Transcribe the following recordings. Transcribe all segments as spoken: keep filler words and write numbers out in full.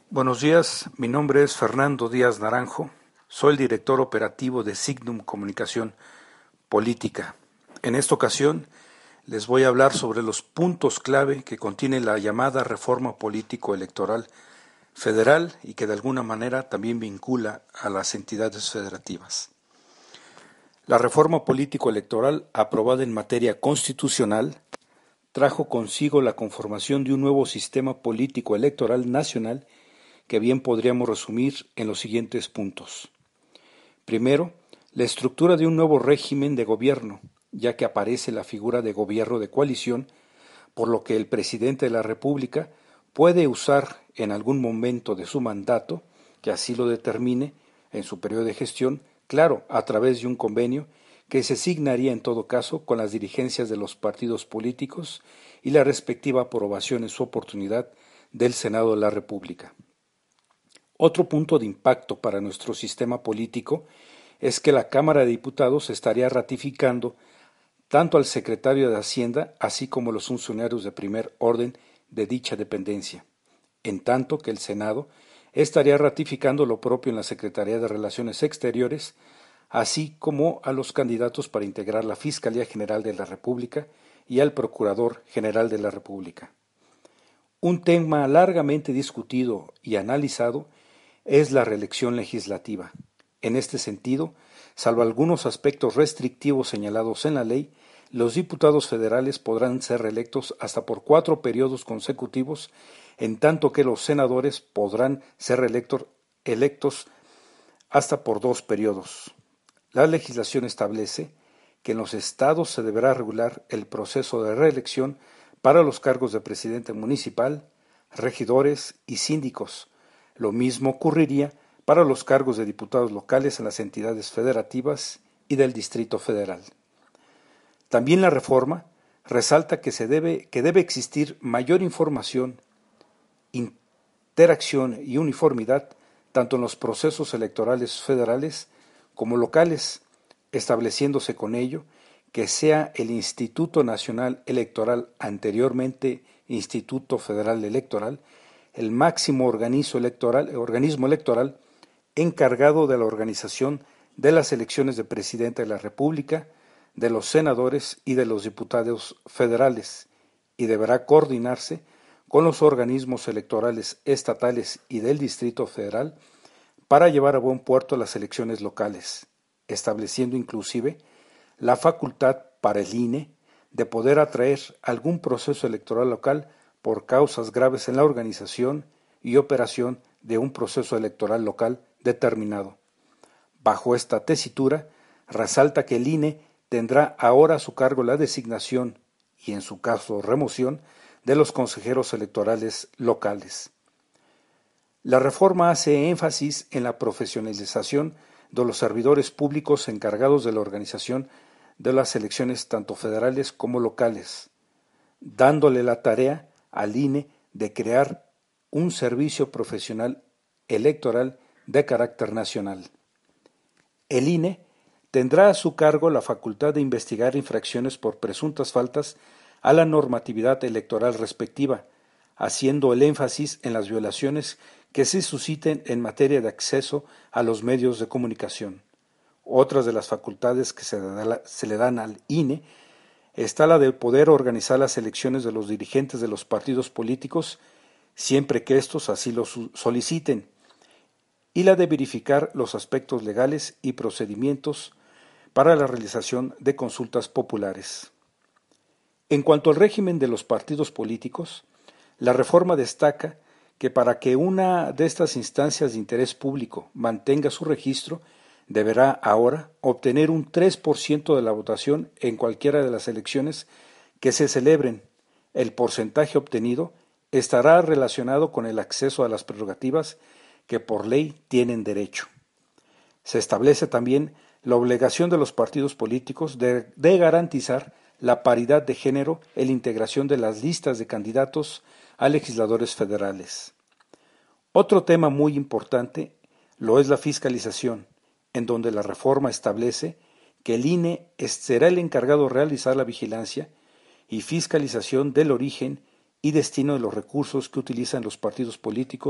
Buenos días, mi nombre es Fernando Díaz Naranjo, soy el director operativo de Signum Comunicación Política. En esta ocasión les voy a hablar sobre los puntos clave que contiene la llamada reforma político-electoral federal y que de alguna manera también vincula a las entidades federativas. La reforma político-electoral aprobada en materia constitucional trajo consigo la conformación de un nuevo sistema político-electoral nacional que bien podríamos resumir en los siguientes puntos. Primero, la estructura de un nuevo régimen de gobierno, ya que aparece la figura de gobierno de coalición, por lo que el presidente de la República puede usar en algún momento de su mandato, que así lo determine en su periodo de gestión, claro, a través de un convenio que se signaría en todo caso con las dirigencias de los partidos políticos y la respectiva aprobación en su oportunidad del Senado de la República. Otro punto de impacto para nuestro sistema político es que la Cámara de Diputados estaría ratificando tanto al secretario de Hacienda así como los funcionarios de primer orden de dicha dependencia, en tanto que el Senado estaría ratificando lo propio en la Secretaría de Relaciones Exteriores, así como a los candidatos para integrar la Fiscalía General de la República y al Procurador General de la República. Un tema largamente discutido y analizado es la reelección legislativa. En este sentido, salvo algunos aspectos restrictivos señalados en la ley, los diputados federales podrán ser reelectos hasta por cuatro periodos consecutivos, en tanto que los senadores podrán ser reelectos electos hasta por dos periodos. La legislación establece que en los estados se deberá regular el proceso de reelección para los cargos de presidente municipal, regidores y síndicos. Lo mismo ocurriría para los cargos de diputados locales en las entidades federativas y del Distrito Federal. También la reforma resalta que, se debe, que debe existir mayor información, interacción y uniformidad tanto en los procesos electorales federales como locales, estableciéndose con ello que sea el Instituto Nacional Electoral, anteriormente Instituto Federal Electoral, el máximo organismo electoral, organismo electoral encargado de la organización de las elecciones de presidente de la República, de los senadores y de los diputados federales, y deberá coordinarse con los organismos electorales estatales y del Distrito Federal para llevar a buen puerto las elecciones locales, estableciendo inclusive la facultad para el I N E de poder atraer algún proceso electoral local por causas graves en la organización y operación de un proceso electoral local determinado. Bajo esta tesitura, resalta que el I N E tendrá ahora a su cargo la designación y, en su caso, remoción de los consejeros electorales locales. La reforma hace énfasis en la profesionalización de los servidores públicos encargados de la organización de las elecciones tanto federales como locales, dándole la tarea al I N E de crear un servicio profesional electoral de carácter nacional. El I N E tendrá a su cargo la facultad de investigar infracciones por presuntas faltas a la normatividad electoral respectiva, haciendo el énfasis en las violaciones que se susciten en materia de acceso a los medios de comunicación. Otras de las facultades que se, da, se le dan al I N E está la de poder organizar las elecciones de los dirigentes de los partidos políticos, siempre que éstos así lo soliciten, y la de verificar los aspectos legales y procedimientos para la realización de consultas populares. En cuanto al régimen de los partidos políticos, la reforma destaca que para que una de estas instancias de interés público mantenga su registro, deberá ahora obtener un tres por ciento de la votación en cualquiera de las elecciones que se celebren. El porcentaje obtenido estará relacionado con el acceso a las prerrogativas que por ley tienen derecho. Se establece también la obligación de los partidos políticos de, de garantizar la paridad de género en la integración de las listas de candidatos a legisladores federales. Otro tema muy importante lo es la fiscalización, en donde la reforma establece que el I N E será el encargado de realizar la vigilancia y fiscalización del origen y destino de los recursos que utilizan los partidos políticos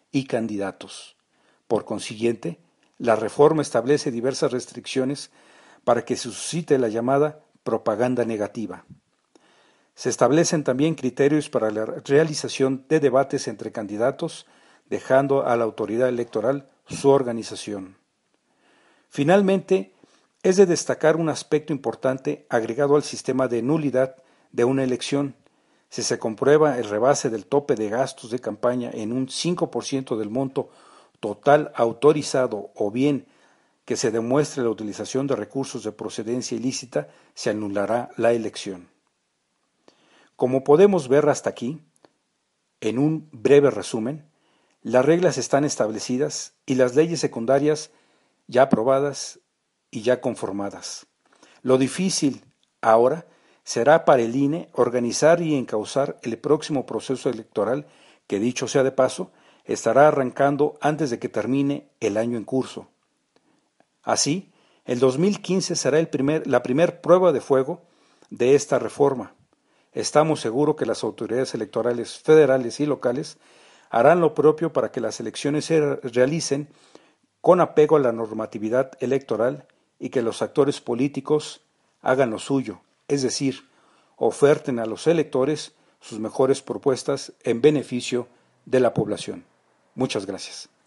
y candidatos. Por consiguiente, la reforma establece diversas restricciones para que se suscite la llamada propaganda negativa. Se establecen también criterios para la realización de debates entre candidatos, dejando a la autoridad electoral su organización. Finalmente, es de destacar un aspecto importante agregado al sistema de nulidad de una elección. Si se comprueba el rebase del tope de gastos de campaña en un cinco por ciento del monto total autorizado o bien que se demuestre la utilización de recursos de procedencia ilícita, se anulará la elección. Como podemos ver hasta aquí, en un breve resumen, las reglas están establecidas y las leyes secundarias ya aprobadas y ya conformadas. Lo difícil ahora será para el I N E organizar y encauzar el próximo proceso electoral que, dicho sea de paso, estará arrancando antes de que termine el año en curso. Así, el dos mil quince será el primer, la primer prueba de fuego de esta reforma. Estamos seguros que las autoridades electorales federales y locales harán lo propio para que las elecciones se realicen con apego a la normatividad electoral y que los actores políticos hagan lo suyo, es decir, oferten a los electores sus mejores propuestas en beneficio de la población. Muchas gracias.